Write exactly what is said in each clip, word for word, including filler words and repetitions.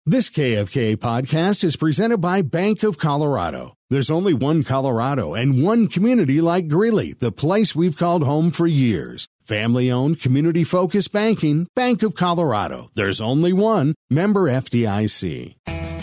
This K F K podcast is presented by Bank of Colorado. There's only one Colorado and one community like Greeley, the place we've called home for years. Family-owned, community-focused banking, Bank of Colorado. There's only one. Member F D I C.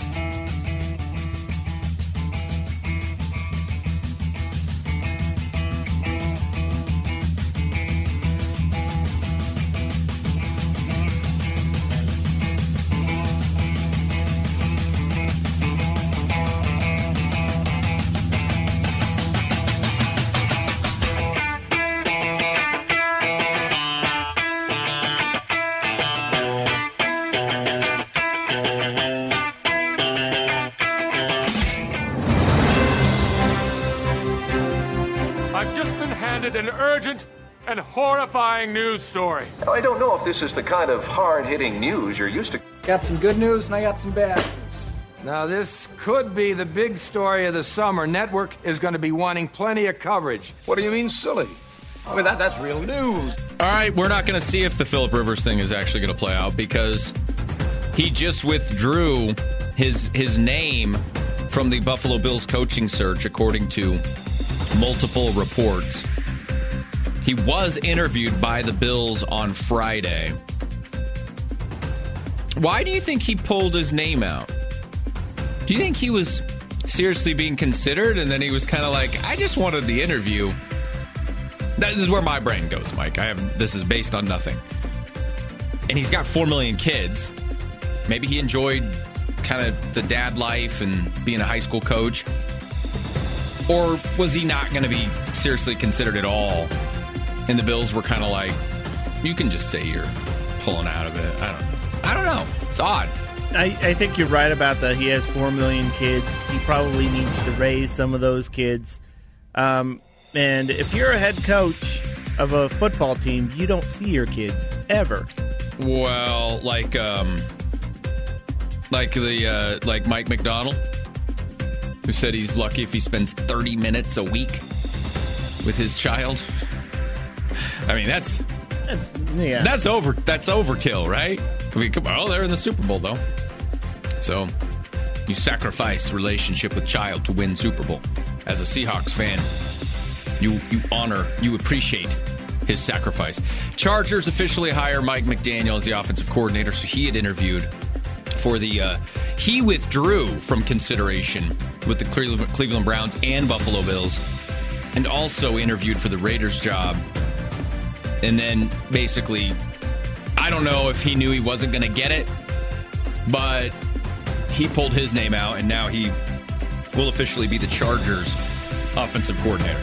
An urgent and horrifying news story. I don't know if this is the kind of hard-hitting news you're used to. Got some good news and I got some bad news. Now, this could be the big story of the summer. Network is going to be wanting plenty of coverage. What do you mean, silly? I mean, that, that's real news. All right, we're not going to see if the Phillip Rivers thing is actually going to play out because he just withdrew his his name from the Buffalo Bills coaching search, according to multiple reports. He was interviewed by the Bills on Friday. Why do you think he pulled his name out? Do you think he was seriously being considered and then he was kind of like, I just wanted the interview? This is where my brain goes, Mike. I have this is based on nothing. And he's got four million kids. Maybe he enjoyed kind of the dad life and being a high school coach. Or was he not going to be seriously considered at all? And the Bills were kind of like, you can just say you're pulling out of it. I don't know. I don't know. It's odd. I, I think you're right about that. He has four million kids. He probably needs to raise some of those kids. Um, and if you're a head coach of a football team, you don't see your kids ever. Well, like um, like the uh, like Mike McDonald, who said he's lucky if he spends thirty minutes a week with his child. I mean, that's that's, yeah. that's over. That's overkill, right? I mean, come on. Oh, they're in the Super Bowl, though. So you sacrifice relationship with child to win Super Bowl. As a Seahawks fan, you you honor, you appreciate his sacrifice. Chargers officially hire Mike McDaniel as the offensive coordinator. So he had interviewed for the. Uh, he withdrew from consideration with the Cleveland, Cleveland Browns and Buffalo Bills, and also interviewed for the Raiders job. And then basically, I don't know if he knew he wasn't going to get it, but he pulled his name out, and now he will officially be the Chargers offensive coordinator.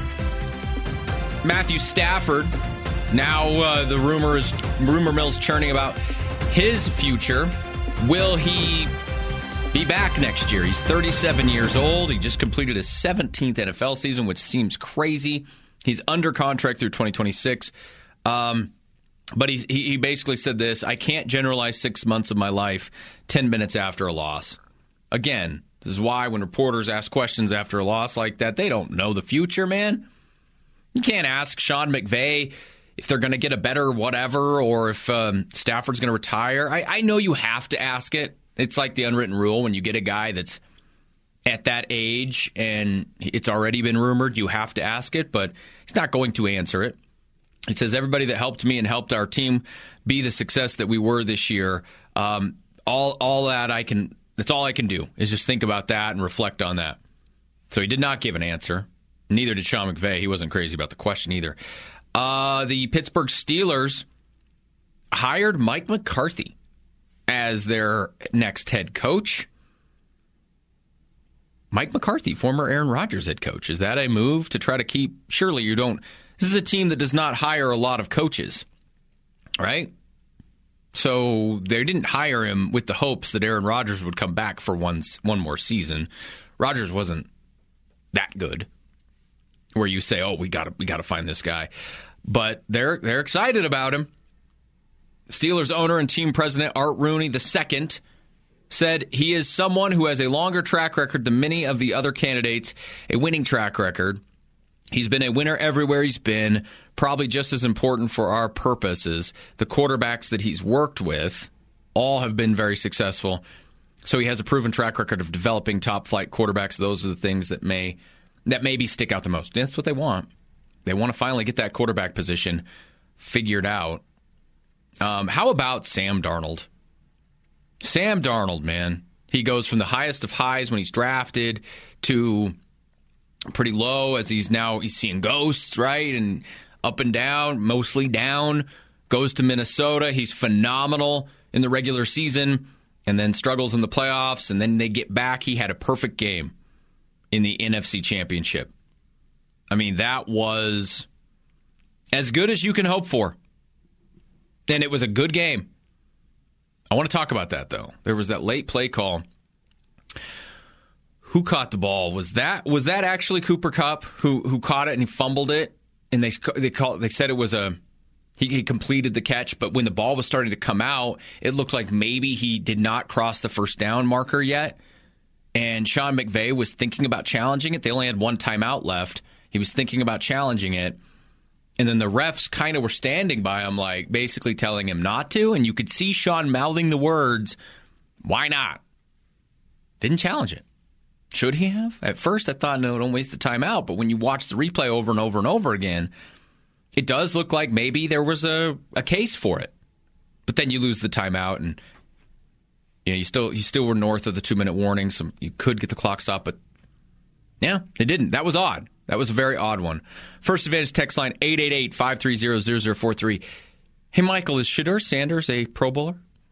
Matthew Stafford, now uh, the rumor is rumor mill's churning about his future. Will he be back next year? He's thirty-seven years old. He just completed his seventeenth N F L season, which seems crazy. He's under contract through twenty twenty-six. Um, but he, he basically said this: I can't generalize six months of my life ten minutes after a loss. Again, this is why when reporters ask questions after a loss like that, they don't know the future, man. You can't ask Sean McVay if they're going to get a better whatever or if um, Stafford's going to retire. I, I know you have to ask it. It's like the unwritten rule when you get a guy that's at that age and it's already been rumored, you have to ask it, but he's not going to answer it. It says, everybody that helped me and helped our team be the success that we were this year, um, all all that I can, that's all I can do is just think about that and reflect on that. So he did not give an answer. Neither did Sean McVay. He wasn't crazy about the question either. Uh, the Pittsburgh Steelers hired Mike McCarthy as their next head coach. Mike McCarthy, former Aaron Rodgers head coach. Is that a move to try to keep? Surely you don't. This is a team that does not hire a lot of coaches, right? So they didn't hire him with the hopes that Aaron Rodgers would come back for one, one more season. Rodgers wasn't that good, where you say, "Oh, we got we got to find this guy," but they're they're excited about him. Steelers owner and team president Art Rooney the second said he is someone who has a longer track record than many of the other candidates, a winning track record. He's been a winner everywhere he's been, probably just as important for our purposes. The quarterbacks that he's worked with All have been very successful. So he has a proven track record of developing top-flight quarterbacks. Those are the things that may that maybe stick out the most. That's what they want. They want to finally get that quarterback position figured out. Um, how about Sam Darnold? Sam Darnold, man. He goes from the highest of highs when he's drafted to pretty low as he's now he's seeing ghosts, right? And up and down, mostly down. Goes to Minnesota. He's phenomenal in the regular season and then struggles in the playoffs, and then they get back. He had a perfect game in the N F C Championship. I mean, that was as good as you can hope for. And it was a good game. I want to talk about that, though. There was that late play call. Who caught the ball? Was that was that actually Cooper Kupp who who caught it and he fumbled it? And they they called they said it was a he, he completed the catch, but when the ball was starting to come out, it looked like maybe he did not cross the first down marker yet. And Sean McVay was thinking about challenging it. They only had one timeout left. He was thinking about challenging it. And then the refs kind of were standing by him, like basically telling him not to. And you could see Sean mouthing the words, "Why not?" Didn't challenge it. Should he have? At first, I thought, no, don't waste the timeout. But when you watch the replay over and over and over again, it does look like maybe there was a, a case for it. But then you lose the timeout, and you know, you still you still were north of the two-minute warning, so you could get the clock stopped. But yeah, it didn't. That was odd. That was a very odd one. First Advantage text line, eight eight eight, five three zero, zero zero four three. Hey, Michael, is Shedeur Sanders a Pro Bowler?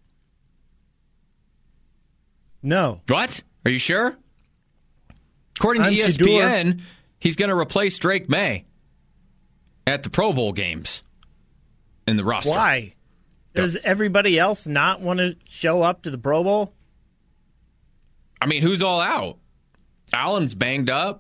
No. What? Are you sure? According to I'm E S P N, Shedeur. He's going to replace Drake May at the Pro Bowl games in the roster. Why? Does everybody else not want to show up to the Pro Bowl? I mean, who's all out? Allen's banged up.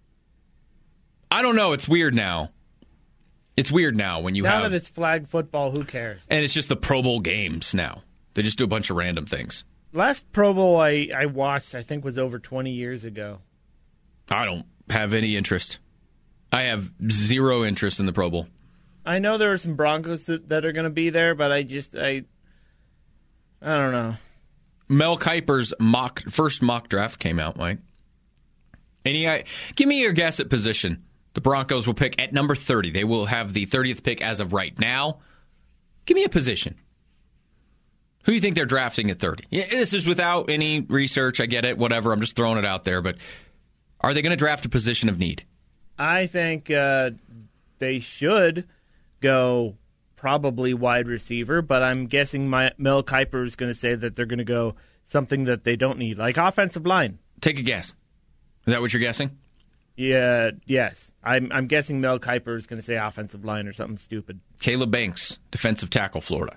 I don't know. It's weird now. It's weird now when you now have... Now that it's flag football, who cares? And it's just the Pro Bowl games now. They just do a bunch of random things. Last Pro Bowl I, I watched, I think, was over twenty years ago. I don't have any interest. I have zero interest in the Pro Bowl. I know there are some Broncos that, that are going to be there, but I just, I, I don't know. Mel Kiper's mock first mock draft came out, Mike. Any, give me your guess at position. The Broncos will pick at number thirty. They will have the thirtieth pick as of right now. Give me a position. Who do you think they're drafting at thirty? Yeah, this is without any research. I get it. Whatever. I'm just throwing it out there. But are they going to draft a position of need? I think uh, they should go probably wide receiver, but I'm guessing my, Mel Kiper is going to say that they're going to go something that they don't need, like offensive line. Take a guess. Is that what you're guessing? Yeah, yes. I'm I'm guessing Mel Kiper is going to say offensive line or something stupid. Caleb Banks, defensive tackle, Florida.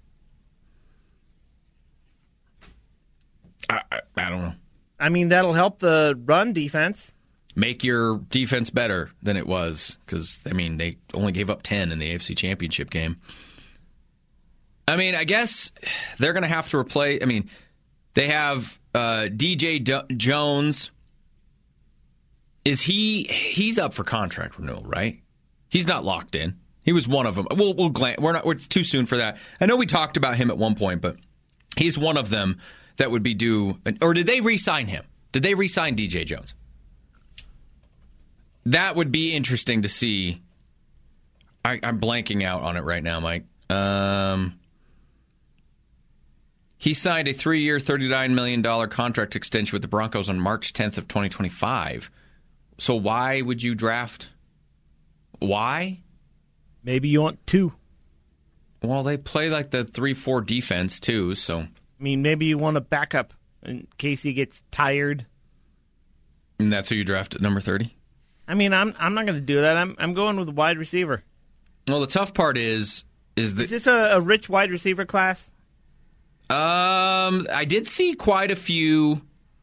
I, I, I don't know. I mean, that'll help the run defense. Make your defense better than it was, because, I mean, they only gave up ten in the A F C Championship game. I mean, I guess they're going to have to replace, I mean, they have uh, D J D- Jones. Is he, he's up for contract renewal, right? He's not locked in. He was one of them. We'll, we'll glance, we're not, it's too soon for that. I know we talked about him at one point, but he's one of them that would be due, or did they re-sign him? Did they re-sign D J Jones? That would be interesting to see. I, I'm blanking out on it right now, Mike. Um, he signed a three-year, thirty-nine million dollars contract extension with the Broncos on March tenth of twenty twenty-five. So why would you draft? Why? Maybe you want two. Well, they play like the three four defense, too, so... I mean, maybe you want a backup in case he gets tired. And that's who you draft at number thirty? I mean, I'm I'm not going to do that. I'm I'm going with a wide receiver. Well, the tough part is is that is this a, a rich wide receiver class? Um, I did see quite a few.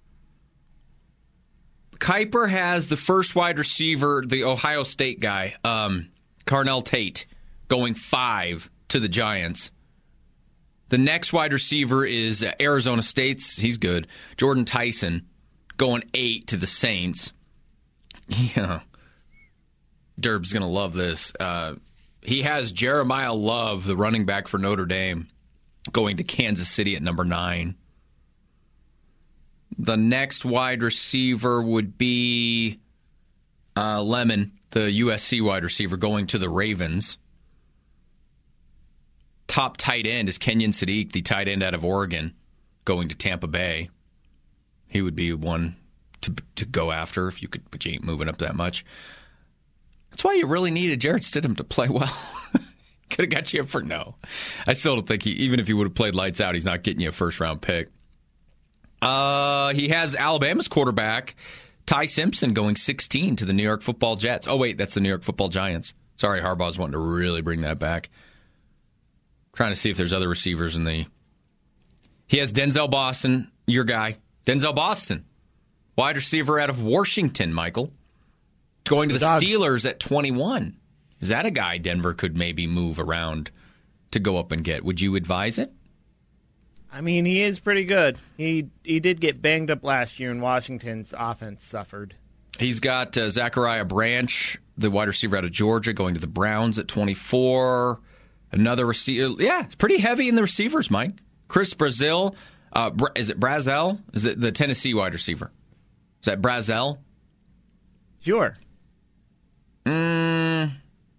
Kiper has the first wide receiver, the Ohio State guy, um, Carnell Tate, going five to the Giants. The next wide receiver is Arizona State's. He's good. Jordan Tyson going eight to the Saints. Yeah. Derb's going to love this. Uh, he has Jeremiah Love, the running back for Notre Dame, going to Kansas City at number nine. The next wide receiver would be uh, Lemon, the U S C wide receiver, going to the Ravens. Top tight end is Kenyon Sadiq, the tight end out of Oregon, going to Tampa Bay. He would be one to to go after if you could, but you ain't moving up that much. That's why you really needed Jarrett Stidham to play well. Could have got you a for no. I still don't think he, even if he would have played lights out, he's not getting you a first round pick. Uh, he has Alabama's quarterback, Ty Simpson, going sixteen to the New York Football Jets. Oh, wait, that's the New York Football Giants. Sorry, Harbaugh's wanting to really bring that back. Trying to see if there's other receivers in the... He has Denzel Boston, your guy. Denzel Boston, wide receiver out of Washington, Michael. Going to the, the Steelers at twenty-one. Is that a guy Denver could maybe move around to go up and get? Would you advise it? I mean, he is pretty good. He he did get banged up last year, and Washington's offense suffered. He's got uh, Zachariah Branch, the wide receiver out of Georgia, going to the Browns at twenty-four. Another receiver. Yeah, it's pretty heavy in the receivers, Mike. Chris Brazil. Uh, is it Brazel? Is it the Tennessee wide receiver? Is that Brazel? Sure. Mm.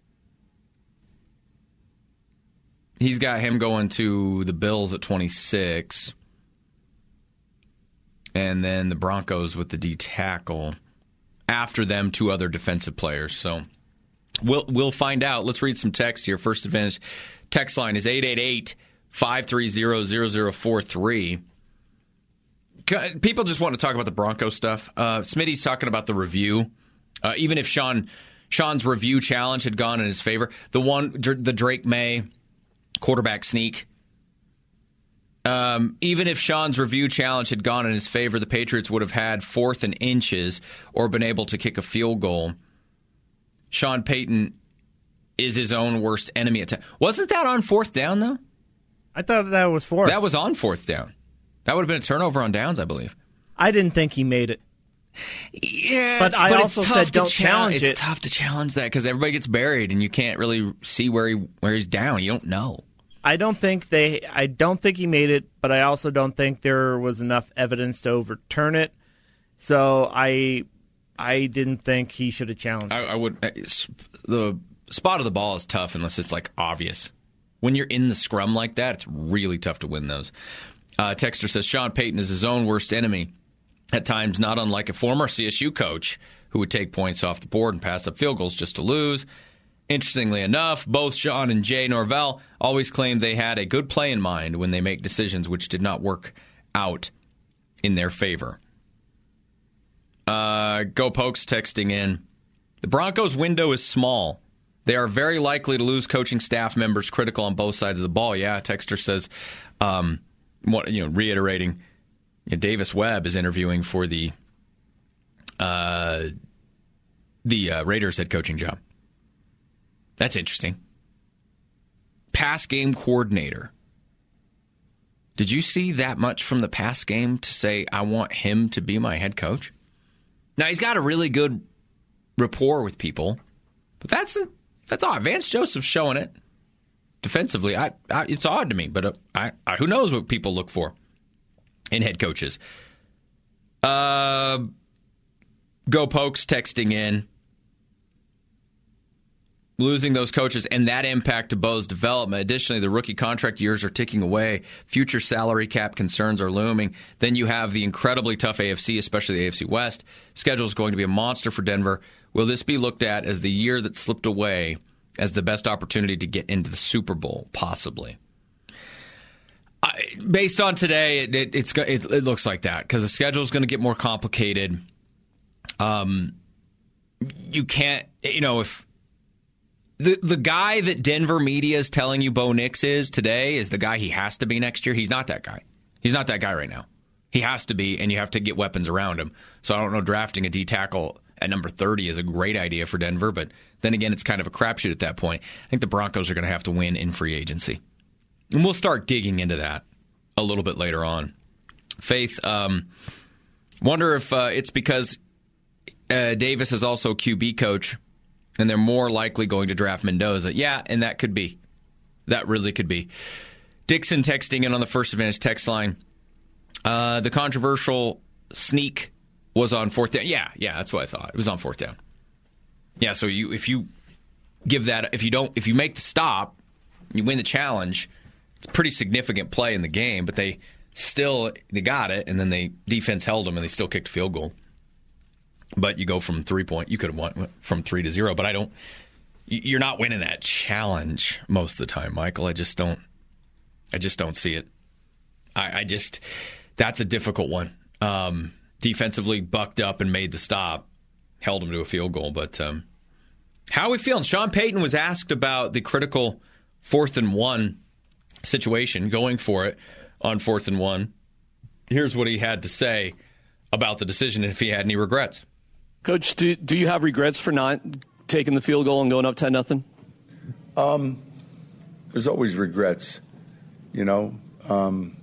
He's got him going to the Bills at twenty-six. And then the Broncos with the D tackle. After them, two other defensive players. So we'll we'll find out. Let's read some text here. First Advantage text line is eight eight eight, five three zero, zero zero four three. People just want to talk about the Broncos stuff. Uh, Smitty's talking about the review. Uh, even if Sean Sean's review challenge had gone in his favor, the one the Drake May quarterback sneak. Um, even if Sean's review challenge had gone in his favor, the Patriots would have had fourth and inches or been able to kick a field goal. Sean Payton is his own worst enemy at times. Wasn't that on fourth down, though? I thought that was fourth. That was on fourth down. That would have been a turnover on downs, I believe. I didn't think he made it. Yeah, but I but also said don't challenge it. It's tough to challenge that because everybody gets buried and you can't really see where he where he's down. You don't know. I don't think they. I don't think he made it, but I also don't think there was enough evidence to overturn it. So I, I didn't think he should have challenged. I, I would. The spot of the ball is tough unless it's like obvious. When you're in the scrum like that, it's really tough to win those. Uh, Texter says Sean Payton is his own worst enemy. At times, not unlike a former C S U coach who would take points off the board and pass up field goals just to lose. Interestingly enough, both Sean and Jay Norvell always claimed they had a good play in mind when they make decisions which did not work out in their favor. Uh, Go Pokes texting in. The Broncos' window is small. They are very likely to lose coaching staff members critical on both sides of the ball. Yeah, Texter says, um, what, you know, reiterating, you know, Davis Webb is interviewing for the uh, the uh, Raiders head coaching job. That's interesting. Pass game coordinator. Did you see that much from the pass game to say, I want him to be my head coach? Now, he's got a really good rapport with people, but that's that's odd. Vance Joseph's showing it defensively. I, I, it's odd to me, but uh, I, I, who knows what people look for in head coaches. Uh, Go Pokes texting in. Losing those coaches and that impact to Bo's development. Additionally, the rookie contract years are ticking away. Future salary cap concerns are looming. Then you have the incredibly tough A F C, especially the A F C West. Schedule is going to be a monster for Denver. Will this be looked at as the year that slipped away as the best opportunity to get into the Super Bowl? Possibly. I, based on today, it, it, it's, it, it looks like that because the schedule is going to get more complicated. Um, you can't, you know, if The the guy that Denver media is telling you Bo Nix is today is the guy he has to be next year. He's not that guy. He's not that guy right now. He has to be, and you have to get weapons around him. So I don't know, drafting a D tackle at number thirty is a great idea for Denver, but then again, it's kind of a crapshoot at that point. I think the Broncos are going to have to win in free agency. And we'll start digging into that a little bit later on. Faith, um, wonder if uh, it's because uh, Davis is also Q B coach, and they're more likely going to draft Mendoza. Yeah, and that could be. That really could be. Dixon texting in on the First Advantage text line. Uh, the controversial sneak was on fourth down. Yeah, yeah, that's what I thought. It was on fourth down. Yeah, so you if you give that, if you don't, if you make the stop, you win the challenge. It's a pretty significant play in the game, but they still they got it, and then they defense held them, and they still kicked a field goal. But you go from three point, you could have won from three to zero. But I don't. You're not winning that challenge most of the time, Michael. I just don't. I just don't see it. I, I just that's a difficult one. Um, defensively bucked up and made the stop, held them to a field goal. But um, how are we feeling? Sean Payton was asked about the critical fourth and one situation, going for it on fourth and one. Here's what he had to say about the decision and if he had any regrets. Coach, do, do you have regrets for not taking the field goal and going up ten nothing? Um, there's always regrets, you know. Um,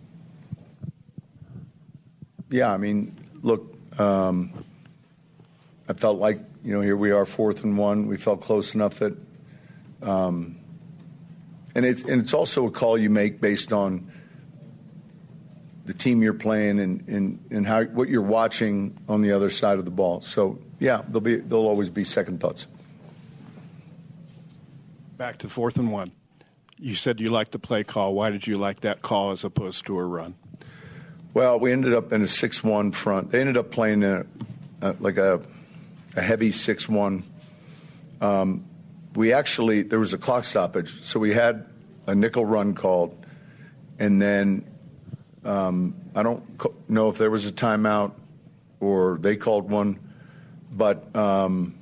yeah, I mean, look, um, I felt like, you know, here we are, fourth and one. We felt close enough that, um, and it's and it's also a call you make based on the team you're playing and, and, and how what you're watching on the other side of the ball. So yeah, there'll be there'll always be second thoughts. Back to fourth and one. You said you liked the play call. Why did you like that call as opposed to a run? Well, we ended up in a six one front. They ended up playing a, a, like a, a heavy six one. Um, we actually, there was a clock stoppage, so we had a nickel run called, and then um, I don't know if there was a timeout or they called one, but um,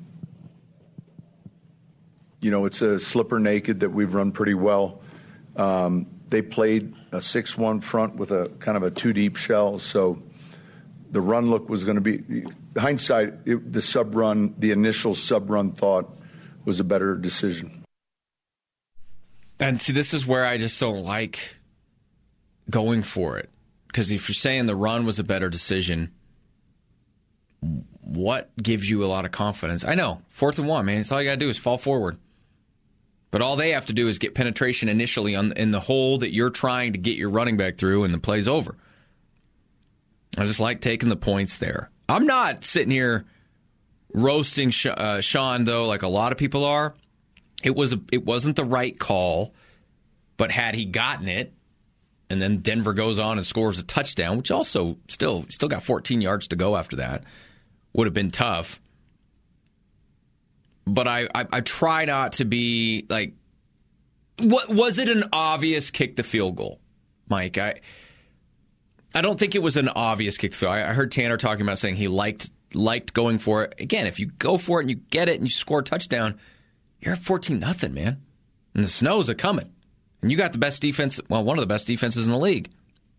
you know, it's a slipper naked that we've run pretty well. Um, they played a six one front with a kind of a two deep shell, so the run look was going to be, hindsight, it, the sub run, the initial sub run thought was a better decision. And see, this is where I just don't like going for it. Because if you're saying the run was a better decision, what gives you a lot of confidence? I know, fourth and one, man. It's all you got to do is fall forward. But all they have to do is get penetration initially on in the hole that you're trying to get your running back through, and the play's over. I just like taking the points there. I'm not sitting here roasting Sh- uh, Sean, though, like a lot of people are. It was a, it wasn't the right call, but had he gotten it, and then Denver goes on and scores a touchdown, which also still still got fourteen yards to go after that, would have been tough. But I, I, I try not to be like, what was it an obvious kick the field goal, Mike? I I don't think it was an obvious kick the field. I, I heard Tanner talking about saying he liked liked going for it. Again, if you go for it and you get it and you score a touchdown, you're at fourteen nothing, man. And the snows are coming. And you got the best defense, well, one of the best defenses in the league.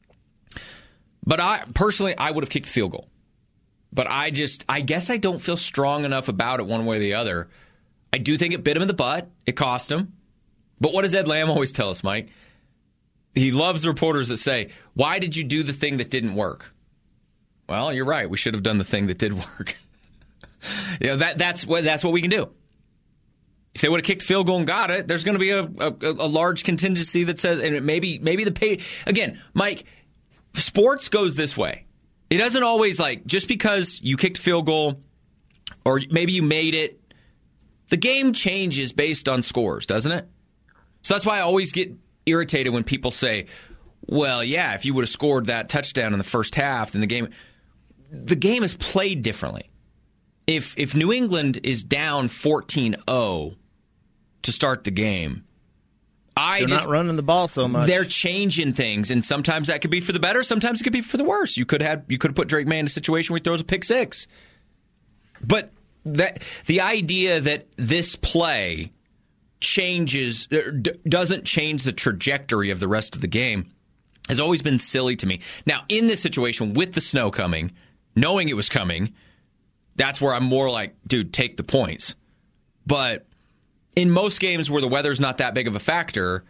But I personally, I would have kicked the field goal. But I just, I guess I don't feel strong enough about it one way or the other. I do think it bit him in the butt. It cost him. But what does Ed Lamb always tell us, Mike? He loves the reporters that say, why did you do the thing that didn't work? Well, you're right. We should have done the thing that did work. you know, that that's what that's what we can do. If they would have kicked the field goal and got it, there's going to be a, a, a large contingency that says, and maybe maybe the pay again, Mike, sports goes this way. It doesn't always, like, just because you kicked a field goal or maybe you made it, the game changes based on scores, doesn't it? So that's why I always get irritated when people say, well, yeah, if you would have scored that touchdown in the first half, then the game the game is played differently. If if New England is down fourteen oh to start the game, I they're just, not running the ball so much. They're changing things, and sometimes that could be for the better, sometimes it could be for the worse. You could have you could have put Drake May in a situation where he throws a pick six. But that the idea that this play changes d- doesn't change the trajectory of the rest of the game has always been silly to me. Now, in this situation with the snow coming, knowing it was coming, that's where I'm more like, dude, take the points. But in most games where the weather's not that big of a factor,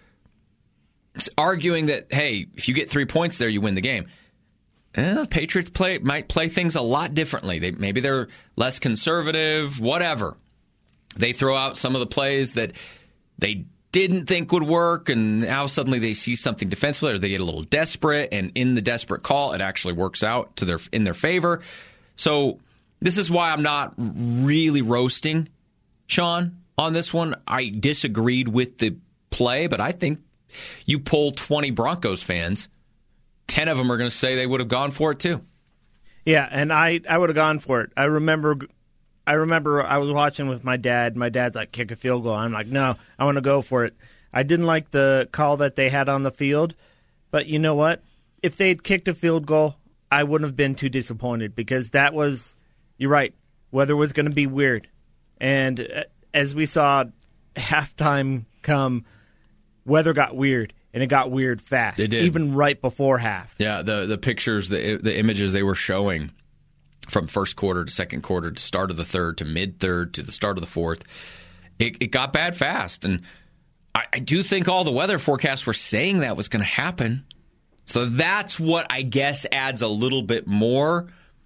arguing that, hey, if you get three points there, you win the game. Eh, Patriots play might play things a lot differently. They, maybe they're less conservative, whatever. They throw out some of the plays that they didn't think would work, and now suddenly they see something defensively, or they get a little desperate, and in the desperate call, it actually works out to their in their favor. So this is why I'm not really roasting Sean on this one. I disagreed with the play, but I think you poll twenty Broncos fans, ten of them are going to say they would have gone for it too. Yeah, and I, I would have gone for it. I remember I remember I was watching with my dad. My dad's like, kick a field goal. I'm like, no, I want to go for it. I didn't like the call that they had on the field, but you know what? If they'd kicked a field goal, I wouldn't have been too disappointed because that was, you're right, weather was going to be weird. And as we saw halftime come, weather got weird, and it got weird fast. It did. Even right before half. Yeah, the the pictures, the the images they were showing from first quarter to second quarter to start of the third to mid-third to the start of the fourth, it, it got bad fast. And I, I do think all the weather forecasts were saying that was going to happen. So that's what I guess adds a little bit more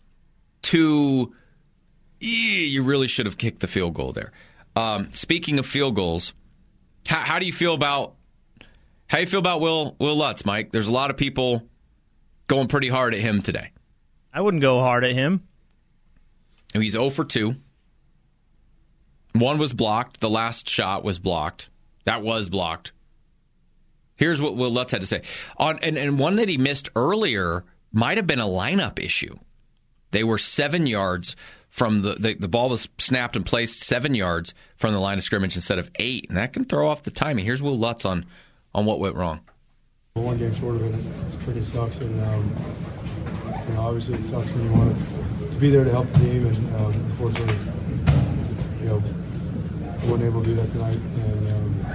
to, you really should have kicked the field goal there. Um, speaking of field goals, how, how do you feel about how do you feel about Will Will Lutz, Mike? There's a lot of people going pretty hard at him today. I wouldn't go hard at him. He's zero for two. One was blocked. The last shot was blocked. That was blocked. Here's what Will Lutz had to say. On and, and one that he missed earlier might have been a lineup issue. They were seven yards from the, the the ball was snapped and placed seven yards from the line of scrimmage instead of eight, and that can throw off the timing. Here's Will Lutz on on what went wrong. One game short of it, it freaking sucks, and um, you know, obviously it sucks when you want to be there to help the team, and um, unfortunately, you know, I wasn't able to do that tonight, and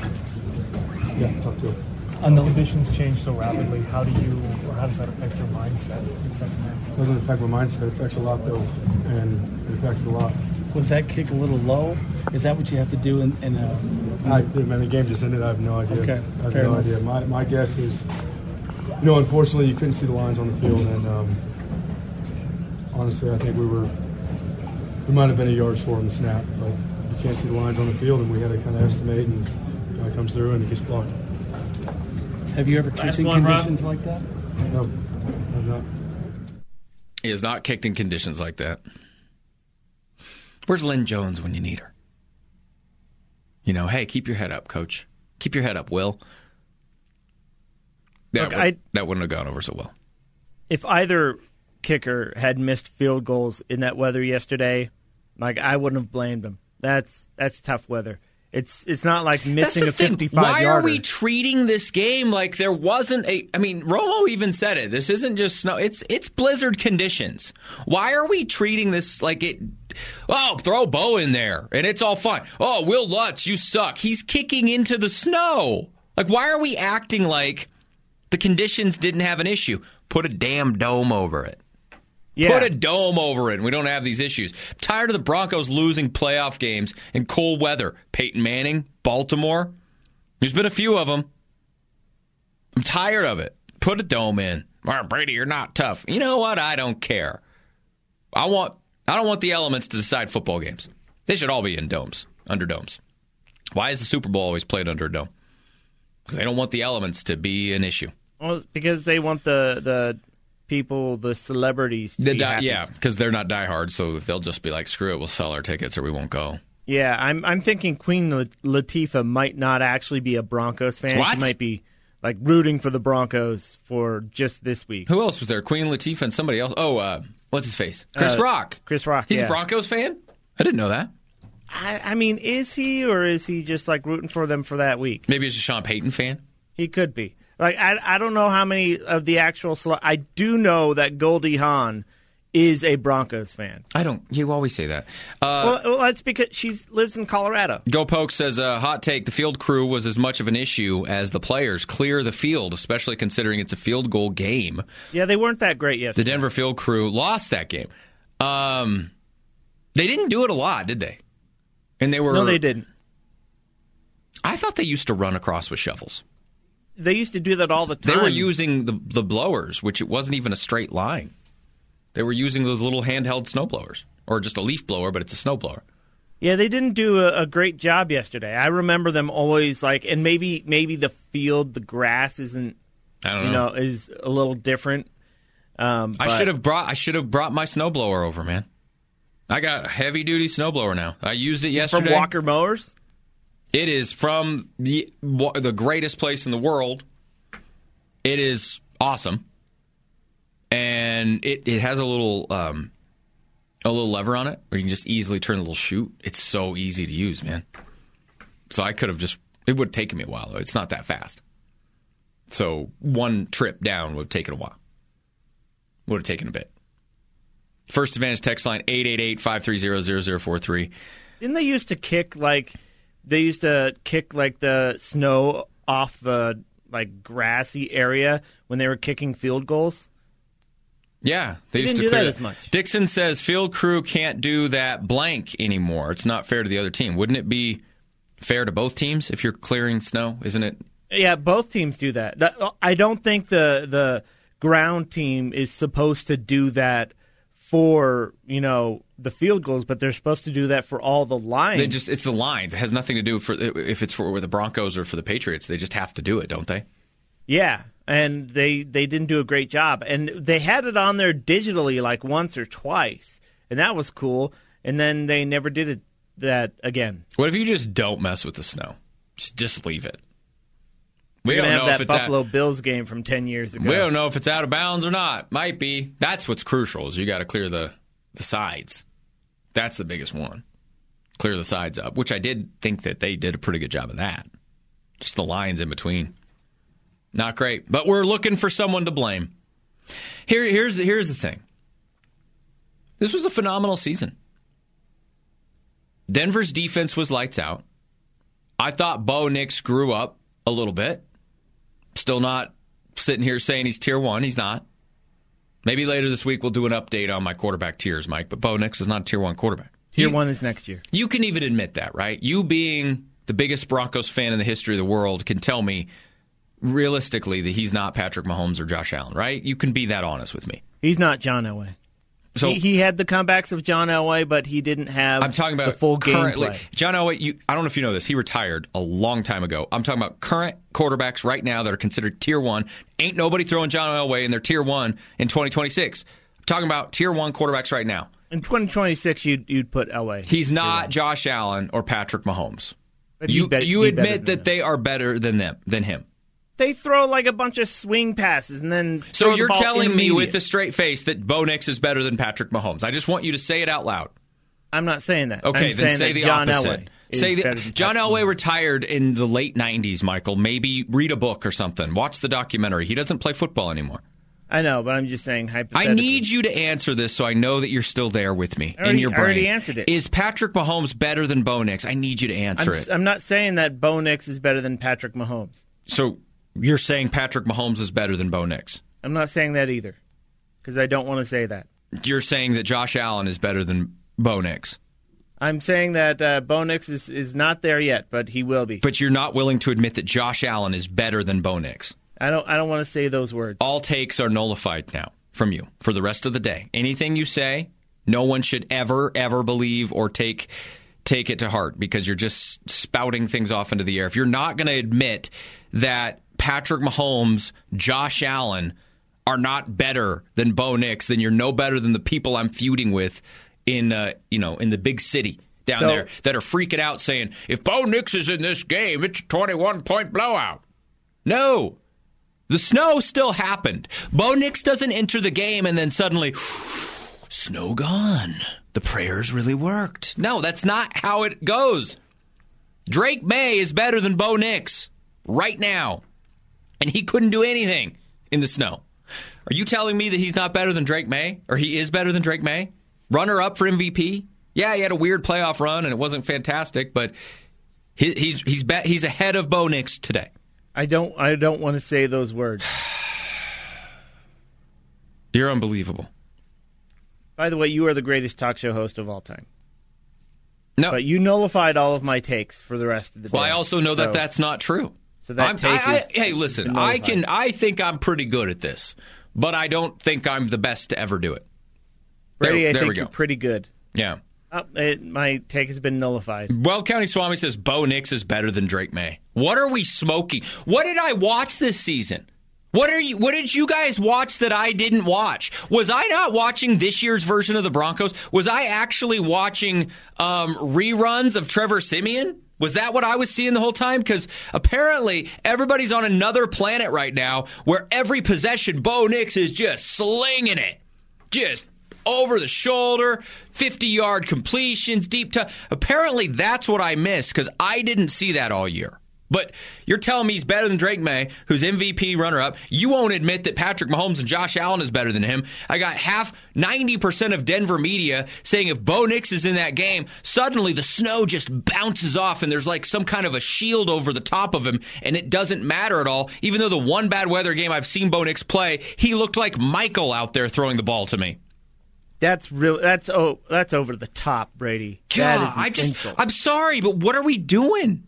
um, yeah, tough too. And the conditions change so rapidly. How do you, or how does that affect your mindset in the second half? It doesn't affect my mindset. It affects a lot, though, and it affects a lot. Was that kick a little low? Is that what you have to do in, in a... I, man, the game just ended. I have no idea. Okay, I have fair no enough. idea. My, my guess is, you know, unfortunately, you couldn't see the lines on the field, and um, honestly, I think we were, we might have been a yard short on the snap, but you can't see the lines on the field, and we had to kind of estimate, and the guy comes through and it gets blocked. Have you ever kicked in one, conditions Rob. like that? No, I've not. He has not kicked in conditions like that. Where's Lynn Jones when you need her? You know, hey, keep your head up, coach. Keep your head up, Will. That, Look, would, I, that wouldn't have gone over so well. If either kicker had missed field goals in that weather yesterday, like I wouldn't have blamed him. That's that's tough weather. It's it's not like missing a fifty-five Why yarder. are we treating this game like there wasn't a... I mean, Romo even said it. This isn't just snow. It's it's blizzard conditions. Why are we treating this like it... Oh, throw Bo in there, and it's all fine. Oh, Will Lutz, you suck. He's kicking into the snow. Like, why are we acting like the conditions didn't have an issue? Put a damn dome over it. Yeah. Put a dome over it, and we don't have these issues. I'm tired of the Broncos losing playoff games in cold weather. Peyton Manning, Baltimore. There's been a few of them. I'm tired of it. Put a dome in. Oh, Brady, you're not tough. You know what? I don't care. I want. I don't want the elements to decide football games. They should all be in domes, under domes. Why is the Super Bowl always played under a dome? Because they don't want the elements to be an issue. Well, it's because they want the the people, the celebrities, to The be di- happy. yeah, because they're not diehards, so they'll just be like, screw it, we'll sell our tickets or we won't go. Yeah, I'm I'm thinking Queen Latifah might not actually be a Broncos fan. What? She might be like rooting for the Broncos for just this week. Who else was there? Queen Latifah and somebody else. Oh, uh, what's his face? Chris Uh, Rock. Chris Rock. He's yeah. a Broncos fan? I didn't know that. I, I mean, is he, or is he just like rooting for them for that week? Maybe he's a Sean Payton fan. He could be. Like I, I don't know how many of the actual. Cele- I do know that Goldie Hawn is a Broncos fan. I don't. You always say that. Uh, well, well, that's because she lives in Colorado. Go Poke says, uh, hot take, the field crew was as much of an issue as the players. Clear the field, especially considering it's a field goal game. Yeah, they weren't that great The yesterday. Denver field crew lost that game. Um, they didn't do it a lot, did they? And they were. No, they didn't. I thought they used to run across with shovels. They used to do that all the time. They were using the the blowers, which it wasn't even a straight line. They were using those little handheld snow blowers, or just a leaf blower, but it's a snow blower. Yeah, they didn't do a, a great job yesterday. I remember them always like, and maybe maybe the field, the grass isn't, I don't you know. know, is a little different. Um, I but- should have brought I should have brought my snowblower over, man. I got a heavy duty snowblower now. I used it yesterday. From Walker Mowers? It is from the the greatest place in the world. It is awesome, and it, it has a little um, a little lever on it where you can just easily turn the little chute. It's so easy to use, man. So I could have just it would have taken me a while though. It's not that fast. So one trip down would have taken a while. Would have taken a bit. First Advantage text line eight eight eight, five three zero, zero zero four three. Didn't they used to kick like they used to kick like the snow off the like grassy area when they were kicking field goals? Yeah, they, They used didn't to do clear that that. as much. Dixon says field crew can't do that blank anymore. It's not fair to the other team. Wouldn't it be fair to both teams if you're clearing snow? Isn't it? Yeah, both teams do that. That- I don't think the the ground team is supposed to do that for, you know, the field goals, but they're supposed to do that for all the lines. They just it's the lines. It has nothing to do for if it's for the Broncos or for the Patriots. They just have to do it, don't they? Yeah, and they they didn't do a great job. And they had it on there digitally like once or twice, and that was cool. And then they never did it that again. What if you just don't mess with the snow? Just just leave it. We We're don't gonna know have if that it's Buffalo out, Bills game from ten years ago. we don't know if it's out of bounds or not. Might be. That's what's crucial. Is you got to clear the the sides. That's the biggest one. Clear the sides up, which I did think that they did a pretty good job of that. Just the lines in between. Not great, but we're looking for someone to blame. Here, here's here's the thing. This was a phenomenal season. Denver's defense was lights out. I thought Bo Nix grew up a little bit. Still not sitting here saying he's tier one. He's not. Maybe later this week we'll do an update on my quarterback tiers, Mike. But Bo Nix is not a tier one quarterback. Tier you, one is next year. You can even admit that, right? You being the biggest Broncos fan in the history of the world can tell me realistically that he's not Patrick Mahomes or Josh Allen, right? You can be that honest with me. He's not John Elway. So he, he had the comebacks of John Elway, but he didn't have I'm talking about the full currently. gameplay. John Elway, you, I don't know if you know this. He retired a long time ago. I'm talking about current quarterbacks right now that are considered tier one. Ain't nobody throwing John Elway in their tier one in twenty twenty-six. I'm talking about tier one quarterbacks right now. In twenty twenty-six, you'd, you'd put Elway. He's not Josh Allen or Patrick Mahomes. But You he bet- you he better admit than that they are better than them than him. They throw like a bunch of swing passes and then So throw the you're ball telling me intermediate. with a straight face that Bo Nix is better than Patrick Mahomes. I just want you to say it out loud. I'm not saying that. Okay, I'm then saying say that the John opposite. Elway is Say better the, than John Patrick Elway Mahomes. retired in the late nineties, Michael. Maybe read a book or something. Watch the documentary. He doesn't play football anymore. I know, but I'm just saying I hypothetically. need you to answer this so I know that you're still there with me I already- in your I brain. already answered it. Is Patrick Mahomes better than Bo Nix? I need you to answer I'm, it. I'm not saying that Bo Nix is better than Patrick Mahomes. So you're saying Patrick Mahomes is better than Bo Nix? I'm not saying that either, because I don't want to say that. You're saying that Josh Allen is better than Bo Nix? I'm saying that uh, Bo Nix is, is not there yet, but he will be. But you're not willing to admit that Josh Allen is better than Bo Nix? I don't. I don't want to say those words. All takes are nullified now from you for the rest of the day. Anything you say, no one should ever, ever believe or take take it to heart because you're just spouting things off into the air. If you're not going to admit that Patrick Mahomes, Josh Allen are not better than Bo Nix, then you're no better than the people I'm feuding with in uh, you know in the big city down So- there that are freaking out saying, if Bo Nix is in this game, it's a twenty-one point blowout. No. The snow still happened. Bo Nix doesn't enter the game and then suddenly, snow gone. The prayers really worked. No, that's not how it goes. Drake May is better than Bo Nix right now. And he couldn't do anything in the snow. Are you telling me that he's not better than Drake May? Or he is better than Drake May? Runner up for M V P? Yeah, he had a weird playoff run and it wasn't fantastic, but he, he's he's be, he's ahead of Bo Nix today. I don't. I don't want to say those words. You're unbelievable. By the way, you are the greatest talk show host of all time. No, but you nullified all of my takes for the rest of the day. Well, I also know so, that that's not true. So that I'm, take I, is I, hey, listen, I can. I think I'm pretty good at this, but I don't think I'm the best to ever do it. Brady, there, I there think we go. you're pretty good. Yeah. Oh, it, my take has been nullified. Well, County Swami says Bo Nix is better than Drake May. What are we smoking? What did I watch this season? What are you? What did you guys watch that I didn't watch? Was I not watching this year's version of the Broncos? Was I actually watching um, reruns of Trevor Siemian? Was that what I was seeing the whole time? Because apparently everybody's on another planet right now where every possession, Bo Nix is just slinging it. Just over the shoulder, fifty-yard completions, deep touch. Apparently that's what I missed because I didn't see that all year. But you're telling me he's better than Drake May, who's M V P runner-up. You won't admit that Patrick Mahomes and Josh Allen is better than him. I got half, ninety percent of Denver media saying if Bo Nix is in that game, suddenly the snow just bounces off and there's like some kind of a shield over the top of him, and it doesn't matter at all. Even though the one bad weather game I've seen Bo Nix play, he looked like Michael out there throwing the ball to me. That's real. That's oh, that's over the top, Brady. God, that is an I just, insult. I'm sorry, but what are we doing?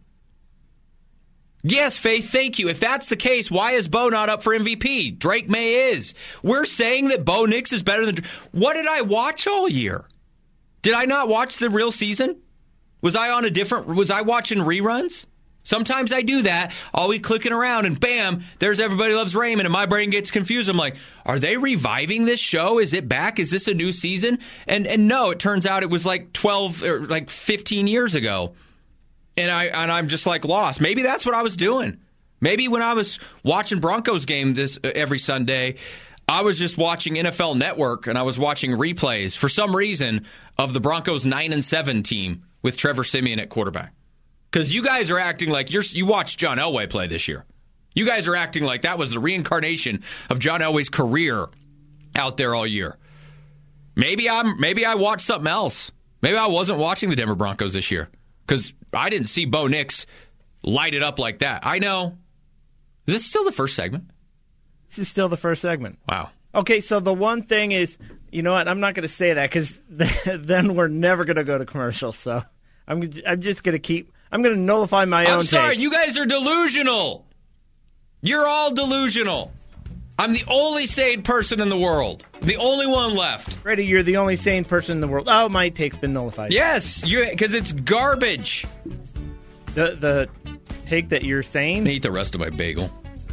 Yes, Faith, thank you. If that's the case, why is Bo not up for M V P? Drake May is. We're saying that Bo Nix is better than... What did I watch all year? Did I not watch the real season? Was I on a different... Was I watching reruns? Sometimes I do that. I'll be clicking around and bam, there's Everybody Loves Raymond and my brain gets confused. I'm like, are they reviving this show? Is it back? Is this a new season? And and no, it turns out it was like twelve or like fifteen years ago. And, I, and I'm just like lost. Maybe that's what I was doing. Maybe when I was watching Broncos game this uh, every Sunday, I was just watching N F L Network and I was watching replays for some reason of the Broncos nine and seven team with Trevor Siemian at quarterback. Because you guys are acting like you're, you watched John Elway play this year. You guys are acting like that was the reincarnation of John Elway's career out there all year. Maybe I'm. Maybe I watched something else. Maybe I wasn't watching the Denver Broncos this year. Because I didn't see Bo Nix light it up like that. I know. Is this still the first segment? This is still the first segment. Wow. Okay, so the one thing is, you know what? I'm not going to say that because then we're never going to go to commercial. So I'm I'm just going to keep. I'm going to nullify my I'm own. I'm sorry. take. You guys are delusional. You're all delusional. I'm the only sane person in the world. The only one left. Brady, you're the only sane person in the world. Oh, my take's been nullified. Yes, because it's garbage. The the take that you're saying? Eat the rest of my bagel.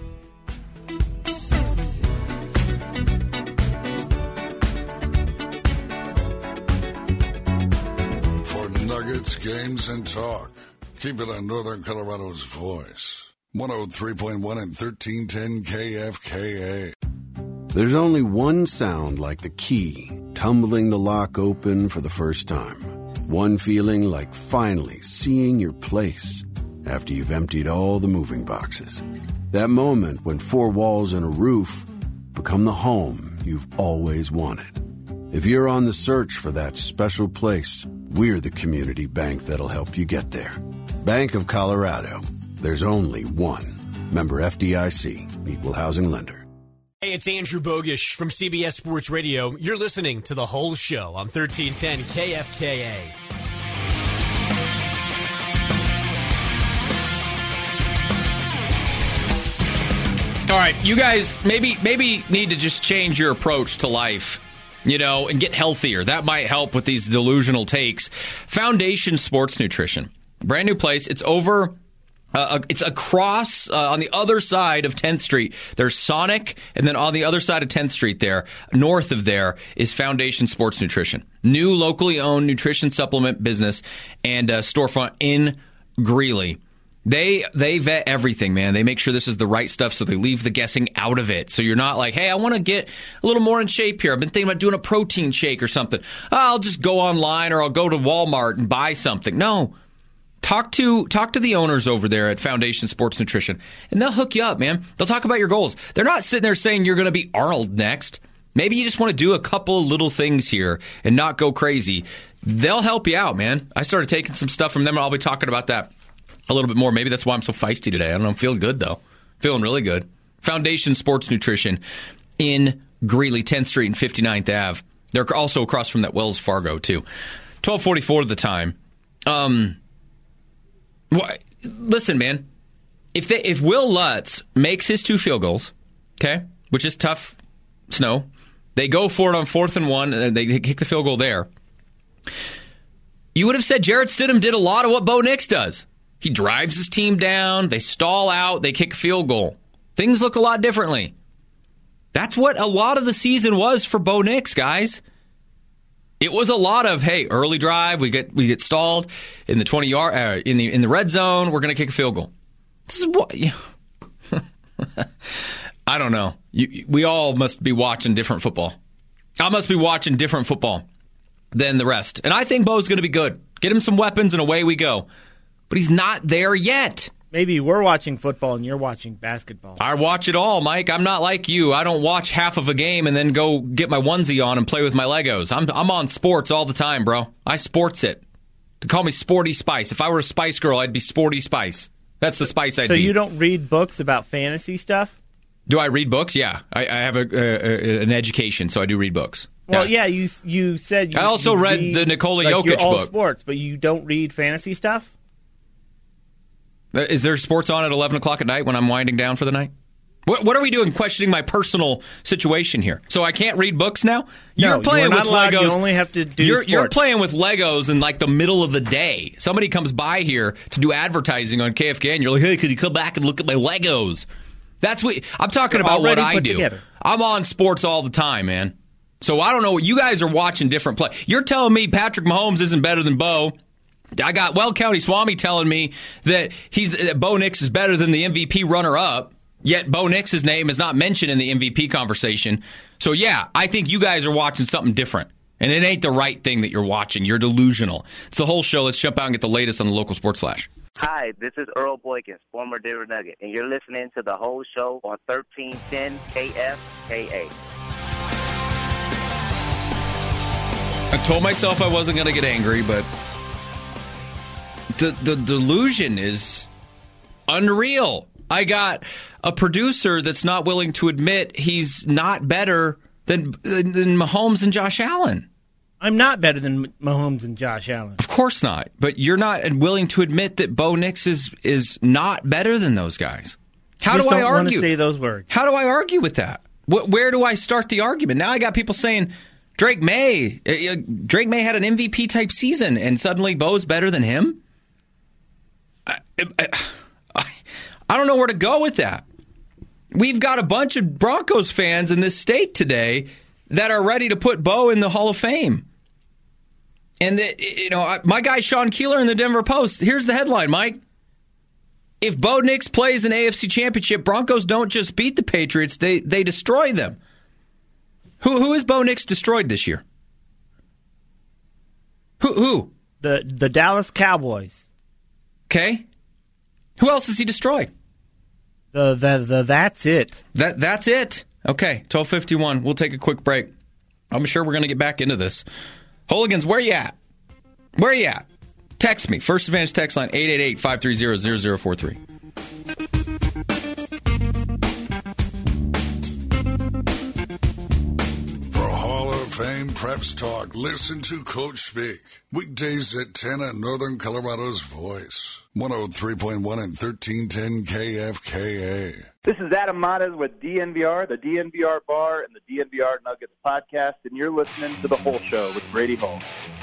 For Nuggets, games, and talk, keep it on Northern Colorado's voice. one oh three point one and thirteen ten K F K A. There's only one sound like the key tumbling the lock open for the first time. One feeling like finally seeing your place after you've emptied all the moving boxes. That moment when four walls and a roof become the home you've always wanted. If you're on the search for that special place, we're the community bank that'll help you get there. Bank of Colorado. There's only one. Member F D I C, Equal Housing Lender. Hey, it's Andrew Bogish from C B S Sports Radio. You're listening to The Whole Show on thirteen ten K F K A. All right, you guys maybe maybe need to just change your approach to life, you know, and get healthier. That might help with these delusional takes. Foundation Sports Nutrition. Brand new place. It's over... Uh, it's across uh, on the other side of tenth Street. There's Sonic, and then on the other side of tenth Street there, north of there, is Foundation Sports Nutrition. New locally owned nutrition supplement business and uh, storefront in Greeley. They they vet everything, man. They make sure this is the right stuff, so they leave the guessing out of it. So you're not like, hey, I want to get a little more in shape here. I've been thinking about doing a protein shake or something. Oh, I'll just go online or I'll go to Walmart and buy something. No. Talk to talk to the owners over there at Foundation Sports Nutrition, and they'll hook you up, man. They'll talk about your goals. They're not sitting there saying you're going to be Arnold next. Maybe you just want to do a couple little things here and not go crazy. They'll help you out, man. I started taking some stuff from them, and I'll be talking about that a little bit more. Maybe that's why I'm so feisty today. I don't know. I'm feeling good, though. Feeling really good. Foundation Sports Nutrition in Greeley, tenth Street and fifty-ninth Avenue. They're also across from that Wells Fargo, too. twelve forty-four to the time. Um... Well, listen, man, if they, if Will Lutz makes his two field goals, okay, which is tough, Snow, they go for it on fourth and one, and they kick the field goal there. You would have said Jarrett Stidham did a lot of what Bo Nix does. He drives his team down, they stall out, they kick a field goal. Things look a lot differently. That's what a lot of the season was for Bo Nix, guys. It was a lot of, hey, early drive, we get we get stalled in the twenty yard uh, in the in the red zone, we're going to kick a field goal. This is what yeah. I don't know. You, we all must be watching different football. I must be watching different football than the rest. And I think Bo's going to be good. Get him some weapons and away we go. But he's not there yet. Maybe we're watching football and you're watching basketball. I watch it all, Mike. I'm not like you. I don't watch half of a game and then go get my onesie on and play with my Legos. I'm I'm on sports all the time, bro. I sports it. To call me Sporty Spice. If I were a Spice Girl, I'd be Sporty Spice. That's the Spice I'd so be. So you don't read books about fantasy stuff? Do I read books? Yeah. I, I have a, a, an education, so I do read books. Well, yeah, yeah you you said you I also you read read, the Nikola like, Jokic you're all book. sports, but you don't read fantasy stuff? Is there sports on at eleven o'clock at night when I'm winding down for the night? What, what are we doing questioning my personal situation here? So I can't read books now? You're no, playing you're not with allowed, Legos. You only have to do you're, sports. You're playing with Legos in like the middle of the day. Somebody comes by here to do advertising on K F K and you're like, hey, could you come back and look at my Legos? That's what I'm talking They're about what already I put do. Together. I'm on sports all the time, man. So I don't know what you guys are watching different play. You're telling me Patrick Mahomes isn't better than Bo. I got Weld County Swami telling me that he's that Bo Nix is better than the M V P runner-up, yet Bo Nix's name is not mentioned in the M V P conversation. So, yeah, I think you guys are watching something different, and it ain't the right thing that you're watching. You're delusional. It's the whole show. Let's jump out and get the latest on the local sports flash. Hi, this is Earl Boykins, former Denver Nugget, and you're listening to the whole show on thirteen ten K F K A. I told myself I wasn't going to get angry, but the, the delusion is unreal. I got a producer that's not willing to admit he's not better than, than, than Mahomes and Josh Allen. I'm not better than Mahomes and Josh Allen. Of course not. But you're not willing to admit that Bo Nix is, is not better than those guys. How you just do I don't want argue? to say those words. How do I argue with that? Wh- where do I start the argument? Now I got people saying Drake May. Uh, Drake May had an M V P type season, and suddenly Bo's better than him. I, I, I, I don't know where to go with that. We've got a bunch of Broncos fans in this state today that are ready to put Bo in the Hall of Fame. And that, you know, my guy Sean Keeler in the Denver Post, here's the headline, Mike. If Bo Nix plays an A F C Championship, Broncos don't just beat the Patriots, they they destroy them. Who who is Bo Nix destroyed this year? Who who? The the Dallas Cowboys. Okay. Who else has he destroyed? The the, the that's it. That that's it. Okay, twelve fifty-one. We'll take a quick break. I'm sure we're going to get back into this. Hooligans, where you at? Where you at? Text me. First Advantage text line eight eight eight, five three zero, zero zero four three. For Hall of Fame Preps Talk, listen to Coach speak. Weekdays at ten at Northern Colorado's Voice. one oh three point one and thirteen ten K F K A. This is Adam Mares with D N V R, the D N V R Bar, and the D N V R Nuggets podcast, and you're listening to The Whole Show with Brady Hall.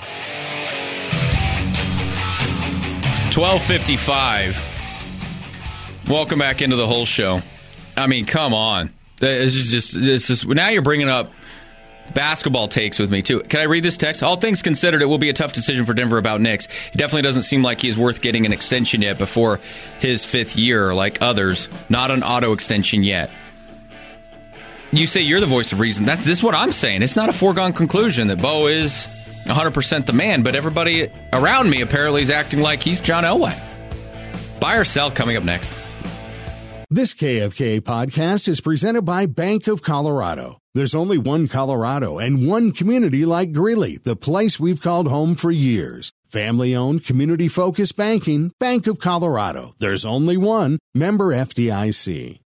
twelve fifty-five. Welcome back into The Whole Show. I mean, come on. This is just, this is, now you're bringing up basketball takes with me, too. Can I read this text? All things considered, it will be a tough decision for Denver about Nix. He definitely doesn't seem like he's worth getting an extension yet before his fifth year, like others. Not an auto extension yet. You say you're the voice of reason. That's this is what I'm saying. It's not a foregone conclusion that Bo is one hundred percent the man, but everybody around me apparently is acting like he's John Elway. Buy or sell coming up next. This K F K podcast is presented by Bank of Colorado. There's only one Colorado and one community like Greeley, the place we've called home for years. Family-owned, community-focused banking, Bank of Colorado. There's only one. Member F D I C.